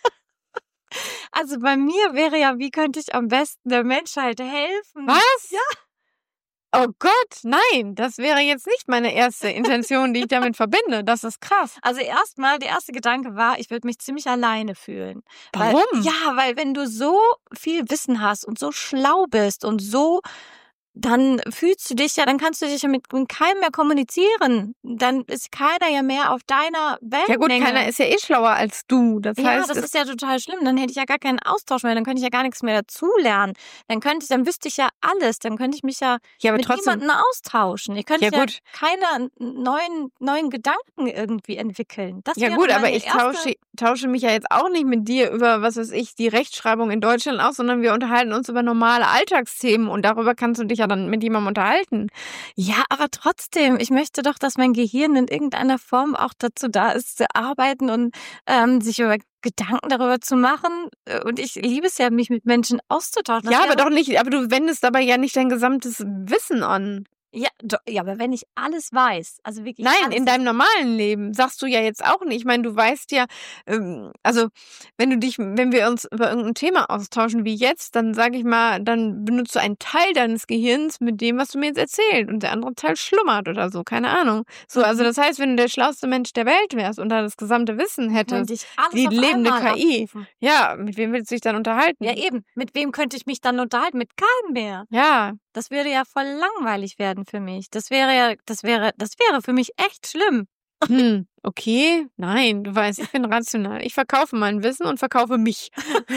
Also bei mir wäre ja, wie könnte ich am besten der Menschheit helfen? Was? Ja. Oh Gott, nein, das wäre jetzt nicht meine erste Intention, die ich damit verbinde. Das ist krass. Also erstmal, der erste Gedanke war, ich würde mich ziemlich alleine fühlen. Warum? Weil, ja, weil wenn du so viel Wissen hast und so schlau bist und so, dann fühlst du dich ja, dann kannst du dich ja mit, mit keinem mehr kommunizieren. Dann ist keiner ja mehr auf deiner Weltmenge. Ja gut, keiner ist ja eh schlauer als du. Das ja, heißt, das es- ist ja total schlimm. Dann hätte ich ja gar keinen Austausch mehr. Dann könnte ich ja gar nichts mehr dazulernen. Dann könnte ich, dann wüsste ich ja alles. Dann könnte ich mich ja, ja, aber mit trotzdem. niemandem austauschen. Ich könnte Ja, ja, gut. keine neuen, neuen Gedanken irgendwie entwickeln. Das Ja wäre gut, aber meine ich erste- tausche, tausche mich ja jetzt auch nicht mit dir über, was weiß ich, die Rechtschreibung in Deutschland aus, sondern wir unterhalten uns über normale Alltagsthemen und darüber kannst du dich ja dann mit jemandem unterhalten. Ja, aber trotzdem, ich möchte doch, dass mein Gehirn in irgendeiner Form auch dazu da ist, zu arbeiten und ähm, sich über Gedanken darüber zu machen. Und ich liebe es ja, mich mit Menschen auszutauschen. Das Ja, aber wäre- doch nicht, aber du wendest dabei ja nicht dein gesamtes Wissen an. Ja, do, ja, aber wenn ich alles weiß, also wirklich Nein, alles, in deinem normalen Leben sagst du ja jetzt auch nicht. Ich meine, du weißt ja, ähm, also wenn du dich, wenn wir uns über irgendein Thema austauschen wie jetzt, dann sage ich mal, dann benutzt du einen Teil deines Gehirns mit dem, was du mir jetzt erzählst und der andere Teil schlummert oder so, keine Ahnung. So, also das heißt, wenn du der schlauste Mensch der Welt wärst und da das gesamte Wissen hättest, könnte ich alles die auf lebende einmal K I. abrufen. ja, mit wem willst du dich dann unterhalten? Ja, eben. Mit wem könnte ich mich dann unterhalten? Mit keinem mehr. Ja, Das würde ja voll langweilig werden für mich. Das wäre ja, das wäre, das wäre für mich echt schlimm. hm, okay, nein, du weißt, ich bin rational. Ich verkaufe mein Wissen und verkaufe mich.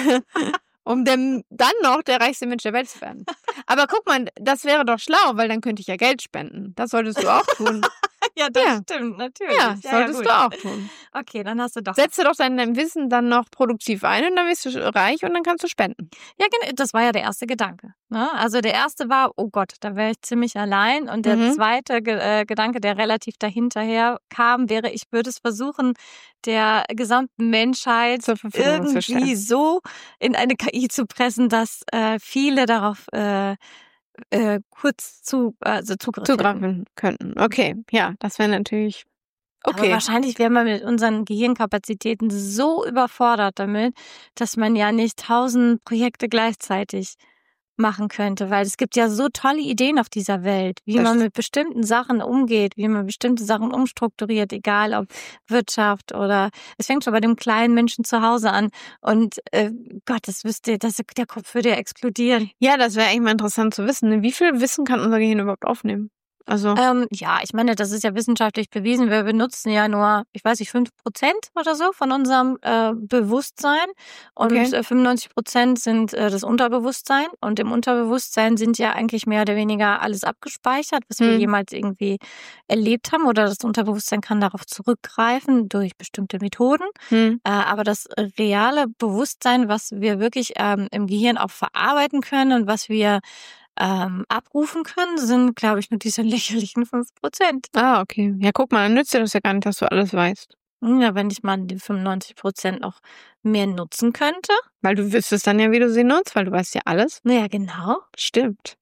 Um dann, dann noch der reichste Mensch der Welt zu werden. Aber guck mal, das wäre doch schlau, weil dann könnte ich ja Geld spenden. Das solltest du auch tun. Ja, das Ja. stimmt, natürlich. Ja, solltest gut. du auch tun. Okay, dann hast du doch. Setze doch dein, dein Wissen dann noch produktiv ein und dann wirst du reich und dann kannst du spenden. Ja, genau, das war ja der erste Gedanke. Ne? Also der erste war, oh Gott, da wäre ich ziemlich allein. Und der Mhm. zweite Ge äh, Gedanke, der relativ dahinterher kam, wäre, ich würde es versuchen, der gesamten Menschheit Zur Verfügung zu stellen. irgendwie so in eine K I zu pressen, dass äh, viele darauf äh, äh, kurz zu, also Zugriff hätten. Zugreifen könnten. Okay, ja, das wäre natürlich Aber okay. wahrscheinlich wäre man mit unseren Gehirnkapazitäten so überfordert damit, dass man ja nicht tausend Projekte gleichzeitig machen könnte, weil es gibt ja so tolle Ideen auf dieser Welt, wie Das man st- mit bestimmten Sachen umgeht, wie man bestimmte Sachen umstrukturiert, egal ob Wirtschaft oder es fängt schon bei dem kleinen Menschen zu Hause an und äh, Gott, das wüsste, das, der Kopf würde ja explodieren. Ja, das wäre eigentlich mal interessant zu wissen. ne? Wie viel Wissen kann unser Gehirn überhaupt aufnehmen? Also, Ähm, ja, ich meine, das ist ja wissenschaftlich bewiesen. Wir benutzen ja nur, ich weiß nicht, fünf Prozent oder so von unserem äh, Bewusstsein. Und Okay. äh, fünfundneunzig Prozent sind äh, das Unterbewusstsein. Und im Unterbewusstsein sind ja eigentlich mehr oder weniger alles abgespeichert, was wir Hm. jemals irgendwie erlebt haben. Oder das Unterbewusstsein kann darauf zurückgreifen durch bestimmte Methoden. hm. Äh, aber das reale Bewusstsein, was wir wirklich ähm, im Gehirn auch verarbeiten können und was wir ähm, abrufen können, sind, glaube ich, nur diese lächerlichen fünf Prozent. Ah, okay. Ja, guck mal, dann nützt dir das ja gar nicht, dass du alles weißt. Ja, wenn ich mal die fünfundneunzig Prozent noch mehr nutzen könnte. Weil du wüsstest dann ja, wie du sie nutzt, weil du weißt ja alles. Naja, genau. Stimmt.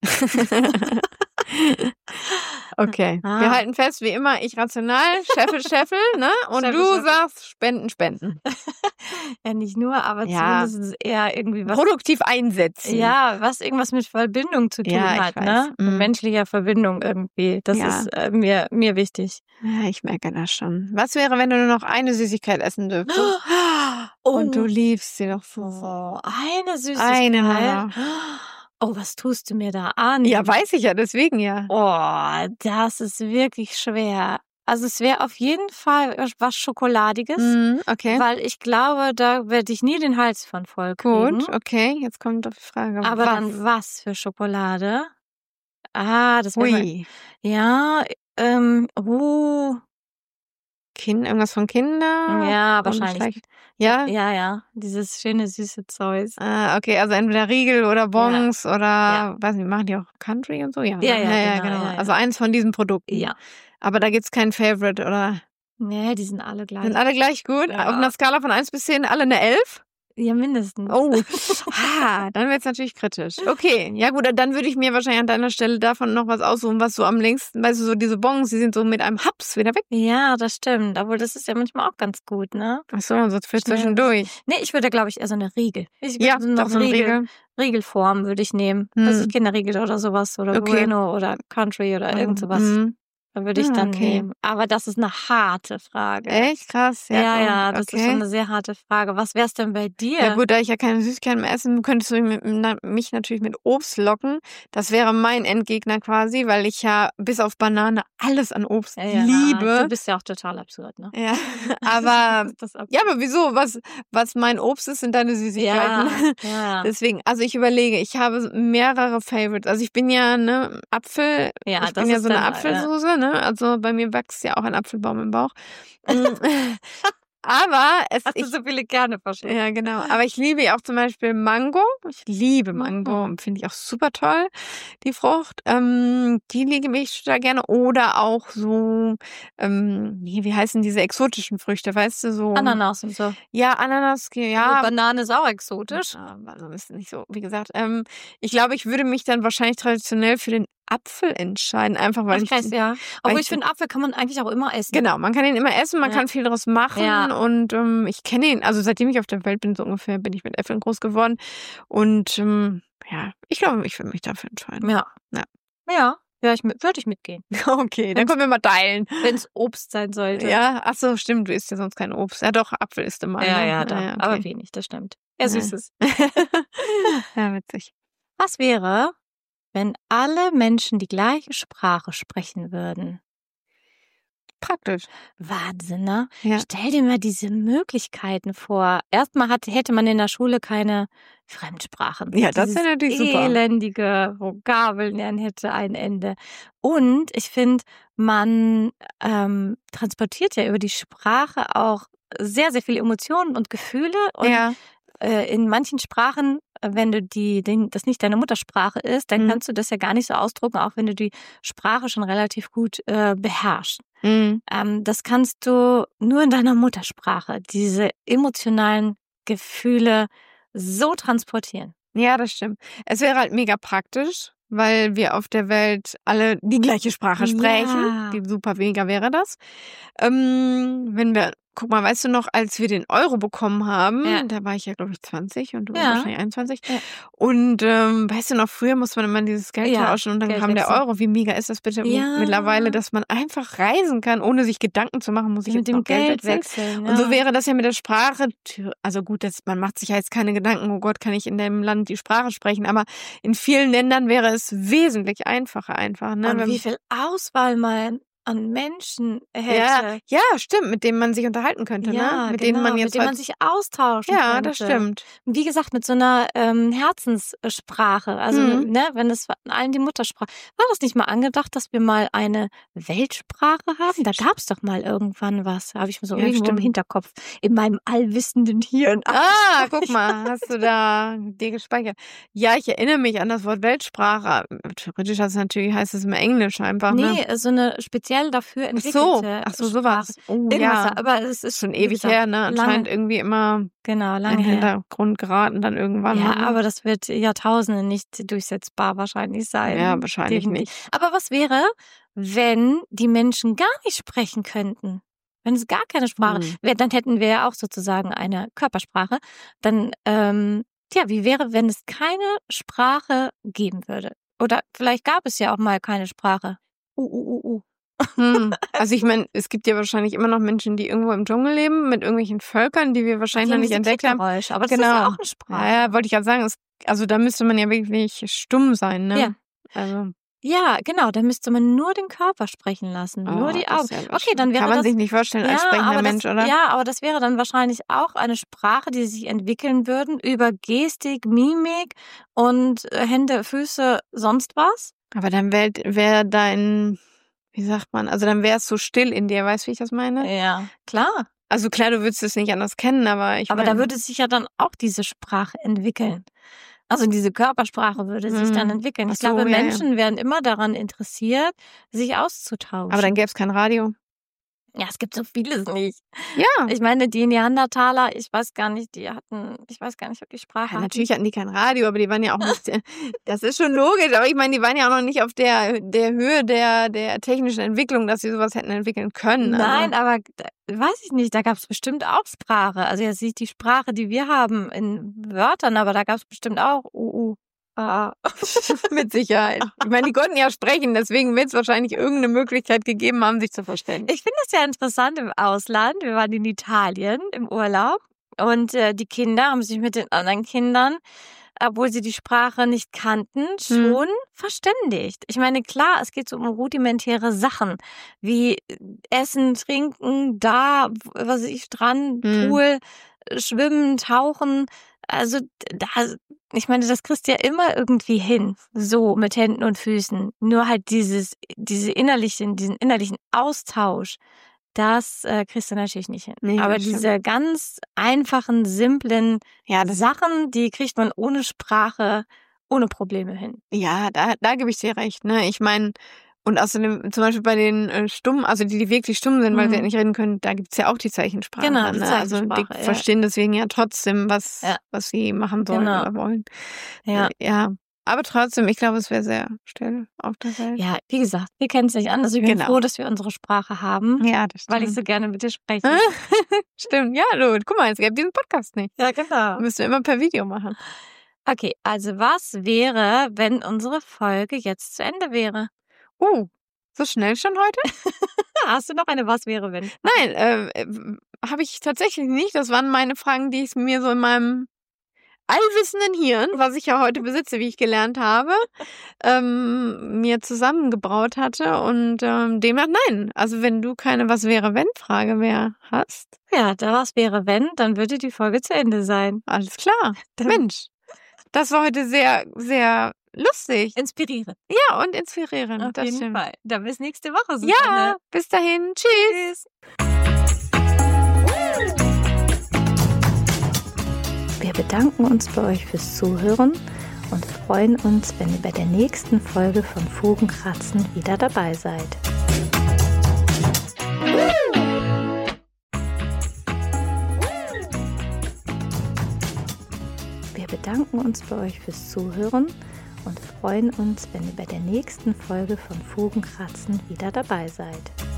Okay. Ah. Wir halten fest, wie immer, ich rational, Scheffel, Scheffel, ne? Und Scheffel, du Scheffel. sagst Spenden, Spenden. Ja, nicht nur, aber Ja. zumindest eher irgendwie was. Produktiv einsetzen. Ja, was irgendwas mit Verbindung zu tun Ja, ich hat, weiß. ne? Mhm. Menschlicher Verbindung irgendwie. Das Ja. ist äh, mir, mir wichtig. Ja, ich merke das schon. Was wäre, wenn du nur noch eine Süßigkeit essen dürftest? Und du liebst sie doch so. Oh, eine Süßigkeit. Eine nur. Oh, was tust du mir da an? Ja, weiß ich ja, deswegen ja. Oh, das ist wirklich schwer. Also es wäre auf jeden Fall was Schokoladiges, Mhm, okay. weil ich glaube, da werde ich nie den Hals von voll kriegen. Gut, okay. Jetzt kommt doch die Frage. Aber was? dann was für Schokolade? Ah, das wäre Ui. ja, ähm, uh, Kind, irgendwas von Kindern? ja, Und wahrscheinlich. vielleicht- Ja? Ja, ja, dieses schöne süße Zeug. Ah, okay, also entweder Riegel oder Bons oder, Ja. weiß nicht, machen die auch Country und so? Ja, Ja, ne? ja, genau, ja, ja. Also eins von diesen Produkten. Ja. Aber da gibt's kein Favorite, oder? Nee, die sind alle gleich. Sind alle gleich gut? Ja. Auf einer Skala von eins bis zehn alle eine elf? Ja, mindestens. Oh, ha, dann wird es natürlich kritisch. Okay, ja gut, dann würde ich mir wahrscheinlich an deiner Stelle davon noch was aussuchen, was so am längsten, weißt du, so diese Bons, die sind so mit einem Haps wieder weg. Ja, das stimmt. Obwohl, das ist ja manchmal auch ganz gut, ne? Ach so, so für zwischendurch. Nee, ich würde, glaube ich, eher so eine Riegel. Ich Ja, so noch doch so eine Riegel, Regel. Riegelform würde ich nehmen. Hm. Also Kinderriegel oder sowas oder Okay. Bueno oder Country oder irgend sowas. Mhm. Da würde ich Ah, dann okay. nehmen. Aber das ist eine harte Frage. Echt krass, ja. Ja, ja, oh, das okay. ist schon eine sehr harte Frage. Was wär's denn bei dir? Ja gut, da ich ja keine Süßigkeiten mehr essen, könntest du mich, mit, mich natürlich mit Obst locken. Das wäre mein Endgegner quasi, weil ich ja bis auf Banane alles an Obst ja, ja, liebe. Du bist ja auch total absurd, ne? Ja, aber Das ist absurd. ja, aber wieso? Was, was mein Obst ist, sind deine Süßigkeiten. Ja, ja. Deswegen, also ich überlege, ich habe mehrere Favorites. Also ich bin ja ne Apfel, Ja, ich das bin ja ist so eine dann, Apfelsoße, ne? Also bei mir wächst ja auch ein Apfelbaum im Bauch. Aber es Hast du ich, so viele Kerne verschluckt? ja, genau. Aber ich liebe ja auch zum Beispiel Mango. Ich liebe Mango Mhm. und finde ich auch super toll, die Frucht. Ähm, die liebe ich total gerne. Oder auch so, ähm, wie, wie heißen diese exotischen Früchte, weißt du, so. Ananas und so. Ja, Ananas, Ja. ja. Banane ist auch exotisch. Ja, also ist nicht so, wie gesagt. Ähm, ich glaube, ich würde mich dann wahrscheinlich traditionell für den Apfel entscheiden, einfach weil Ach, ich. krass, ja. weil Obwohl ich- ich finde, Apfel kann man eigentlich auch immer essen. Genau, man kann ihn immer essen, man Ja. kann viel daraus machen Ja. und ähm, ich kenne ihn, also seitdem ich auf der Welt bin, so ungefähr, bin ich mit Äpfeln groß geworden und ähm, ja, ich glaube, ich würde mich dafür entscheiden. Ja. Ja. Ja, ja ich, mit- würde ich mitgehen. Okay, dann können wir mal teilen. Wenn es Obst sein sollte. Ja, ach so, stimmt, du isst ja sonst kein Obst. Ja doch, Apfel isst immer. ja, ne? ja, doch. okay. Aber wenig, das stimmt. Ja, Ja. Süßes. Ja, witzig. Was wäre, wenn alle Menschen die gleiche Sprache sprechen würden? Praktisch. Wahnsinn, ne? Ja. Stell dir mal diese Möglichkeiten vor. Erstmal hat, hätte man in der Schule keine Fremdsprachen. Ja, das wäre Dieses natürlich super. elendige Vokabeln lernen hätte ein Ende. Und ich finde, man ähm, transportiert ja über die Sprache auch sehr, sehr viele Emotionen und Gefühle. Und Ja. äh, in manchen Sprachen, äh, wenn du die, den, das nicht deine Muttersprache ist, dann Mhm. kannst du das ja gar nicht so ausdrucken, auch wenn du die Sprache schon relativ gut äh, beherrschst. Mhm. Ähm, das kannst du nur in deiner Muttersprache, diese emotionalen Gefühle so transportieren. Ja, das stimmt. Es wäre halt mega praktisch, weil wir auf der Welt alle die gleiche Sprache sprechen. Ja. Wie super mega wäre das. Ähm, wenn wir, guck mal, weißt du noch, als wir den Euro bekommen haben, Ja. da war ich ja, glaube ich, zwanzig und du Ja. warst wahrscheinlich einundzwanzig. Ja. Und ähm, weißt du noch, früher musste man immer dieses Geld Ja, tauschen und dann Geld kam der wechseln. Euro. Wie mega ist das bitte Ja. mittlerweile, dass man einfach reisen kann, ohne sich Gedanken zu machen, muss ich Mit jetzt dem noch Geld Geld wechseln? wechseln. Und so ja. wäre das ja mit der Sprache, also gut, das, man macht sich ja jetzt keine Gedanken, oh Gott, kann ich in dem Land die Sprache sprechen, aber in vielen Ländern wäre es wesentlich einfacher einfach. Ne? Und Wenn- wie viel Auswahl man an Menschen ja, hätte. ja, stimmt, mit denen man sich unterhalten könnte, Ja, ne? Mit genau, denen man jetzt mit denen man heut- sich austauschen ja, könnte. das stimmt. Und wie gesagt, mit so einer ähm, Herzenssprache. Also, Mhm. ne, wenn es allen die Muttersprache. War das nicht mal angedacht, dass wir mal eine Weltsprache haben? Da gab es doch mal irgendwann was. Habe ich mir so Ja, irgendwo stimmt. im Hinterkopf. In meinem allwissenden Hirn. Ah, guck mal, hast du da dir gespeichert? Ja, ich erinnere mich an das Wort Weltsprache. Theoretisch heißt es natürlich, heißt es immer Englisch einfach, ne? Nee, so eine speziell dafür Ach entwickelte so, ach so, sowas. Sprache. Oh, Irgendwas, ja. aber es ist Schon wie ewig gesagt, her, ne? Anscheinend Lange, irgendwie immer genau, in lange den her. Hintergrund geraten dann irgendwann. Ja, mal, ne? aber das wird Jahrtausende nicht durchsetzbar wahrscheinlich sein. Ja, wahrscheinlich Definitiv. nicht. Aber was wäre, wenn die Menschen gar nicht sprechen könnten? Wenn es gar keine Sprache Hm. wäre, dann hätten wir ja auch sozusagen eine Körpersprache. Dann, ähm, tja, wie wäre, wenn es keine Sprache geben würde? Oder vielleicht gab es ja auch mal keine Sprache. Uh, uh, uh, uh. Hm. Also ich meine, es gibt ja wahrscheinlich immer noch Menschen, die irgendwo im Dschungel leben, mit irgendwelchen Völkern, die wir wahrscheinlich Die noch haben nicht diese entdeckt haben. Klickgeräusche, aber das ist Genau. ja auch eine Sprache. Ja, ja, wollte ich gerade sagen, es, also da müsste man ja wirklich stumm sein, ne? Ja. Also, Ja, genau, da müsste man nur den Körper sprechen lassen, nur oh, die das Augen. ist ja Okay, dann wäre Kann man das sich nicht vorstellen als sprechender aber Mensch, das, oder? ja, aber das wäre dann wahrscheinlich auch eine Sprache, die sich entwickeln würden über Gestik, Mimik und äh, Hände, Füße, sonst was. Aber dann wäre wär dein, wie sagt man, also dann wäre es so still in dir, weißt du, wie ich das meine? Ja, klar. Also klar, du würdest es nicht anders kennen, aber ich Aber mein, da würde sich ja dann auch diese Sprache entwickeln. Also diese Körpersprache würde sich dann Hm. entwickeln. Ach Ich so, glaube, ja, ja. Menschen wären immer daran interessiert, sich auszutauschen. aber dann gäbe es kein Radio. Ja, es gibt so vieles nicht. Ja. Ich meine, die Neandertaler, ich weiß gar nicht, die hatten, ich weiß gar nicht, ob die Sprache Ja, hatten. natürlich hatten die kein Radio, aber die waren ja auch nicht, das ist schon logisch, aber ich meine, die waren ja auch noch nicht auf der, der Höhe der, der technischen Entwicklung, dass sie sowas hätten entwickeln können. Nein, also. aber da- weiß ich nicht, da gab es bestimmt auch Sprache. Also jetzt nicht die Sprache, die wir haben in Wörtern, aber da gab es bestimmt auch U U. Ah. Mit Sicherheit. Ich meine, die konnten ja sprechen, deswegen wird es wahrscheinlich irgendeine Möglichkeit gegeben haben, sich zu verständigen. Ich finde es ja interessant im Ausland. Wir waren in Italien im Urlaub und äh, die Kinder haben sich mit den anderen Kindern, obwohl sie die Sprache nicht kannten, schon hm. verständigt. Ich meine, klar, es geht so um rudimentäre Sachen wie Essen, Trinken, da, was weiß ich, Strand, hm. Pool, Schwimmen, Tauchen. Also da, ich meine, das kriegst du ja immer irgendwie hin, so mit Händen und Füßen. Nur halt dieses, diese innerlichen, diesen innerlichen Austausch, das äh, kriegst du natürlich nicht hin. Nee, aber diese stimmt. ganz einfachen, simplen ja, Sachen, die kriegt man ohne Sprache, ohne Probleme hin. Ja, da, da gebe ich dir recht. Ne? Ich meine, und außerdem zum Beispiel bei den äh, Stummen, also die, die wirklich stumm sind, weil mhm. sie ja nicht reden können, da gibt es ja auch die Zeichensprache. Genau, die ne? Zeichensprache. Also die ja. verstehen deswegen ja trotzdem, was, ja. was sie machen sollen genau. oder wollen. Ja. Äh, ja. Aber trotzdem, ich glaube, es wäre sehr still auf der Welt. Ja, wie gesagt, wir kennen es nicht anders. Ich bin Genau. froh, dass wir unsere Sprache haben, ja, das stimmt. weil ich so gerne mit dir spreche. Stimmt, ja, du, guck mal, es gäbe diesen Podcast nicht. Ja, genau. Müssen wir immer per Video machen. Okay, also was wäre, wenn unsere Folge jetzt zu Ende wäre? Uh, so schnell schon heute? Hast du noch eine Was wäre, wenn? Nein, äh, habe ich tatsächlich nicht. Das waren meine Fragen, die ich mir so in meinem allwissenden Hirn, was ich ja heute besitze, wie ich gelernt habe, ähm, mir zusammengebraut hatte. Und ähm, demnach nein. Also wenn du keine Was wäre, wenn Frage mehr hast. Ja, da Was wäre, wenn, dann würde die Folge zu Ende sein. Alles klar. Mensch, das war heute sehr, sehr lustig. Inspirierend. Ja, und inspirierend. Auf das jeden stimmt. Fall. Dann bis nächste Woche. Susanne. Ja, bis dahin. Tschüss. Wir bedanken uns bei euch fürs Zuhören und freuen uns, wenn ihr bei der nächsten Folge von Fugenkratzen wieder dabei seid. Wir bedanken uns bei euch fürs Zuhören und freuen uns, wenn ihr bei der nächsten Folge von Fugenkratzen wieder dabei seid.